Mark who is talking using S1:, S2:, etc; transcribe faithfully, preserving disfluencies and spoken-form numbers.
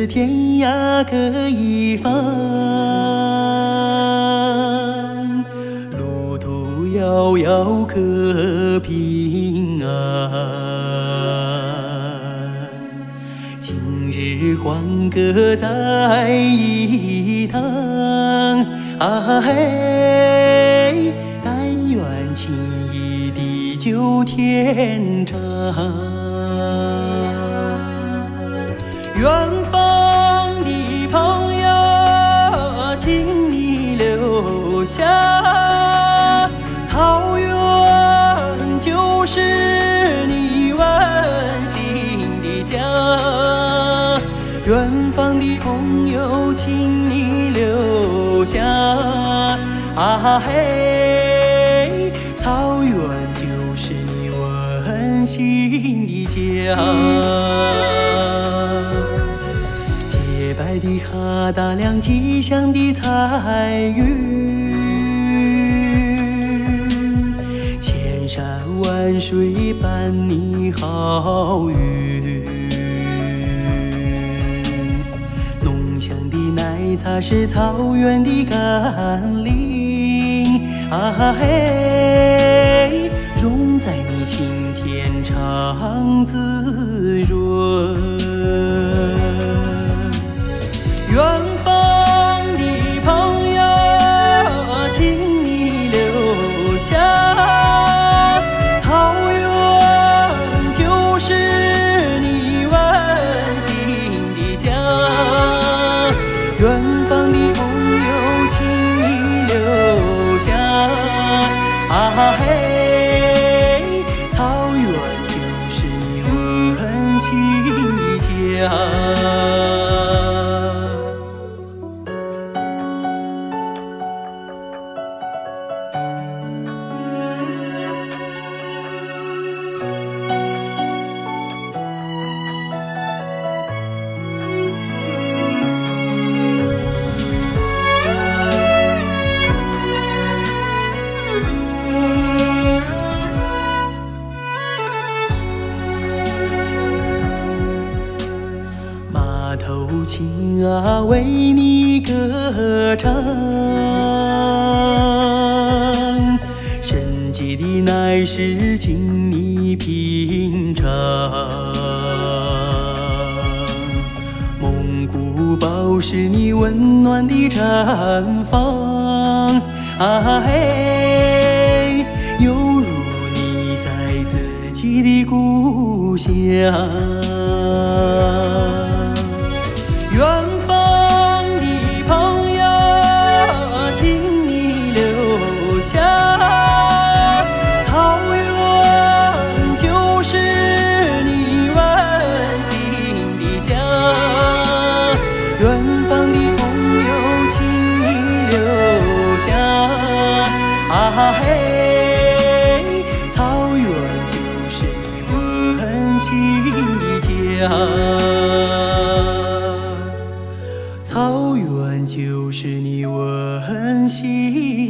S1: 此天涯各一方，路途遥遥可平安。今日欢歌在一堂，啊嘿，但愿情谊地久天长。远方的朋友，请你留下，草原就是你温馨的家。远方的朋友，请你留下，啊嘿，草原就是你温馨的家。洁白的哈达良，吉祥的彩云，千山万水伴你好运。浓香的奶茶是草原的甘霖，啊嘿，融在你心田常滋润。远方的朋友，请你留下，草原就是你温馨的家。远方的朋友，请你留下，啊嘿，草原就是你温馨的家。马头琴啊，为你歌唱，神奇的乃是请你品尝。蒙古包是你温暖的毡房，啊嘿，犹如你在自己的故乡。远方的朋友，请你留下，草原就是你温馨的家。远方的朋友，请你留下，啊嘿，草原就是你温馨的家。草原就是你温馨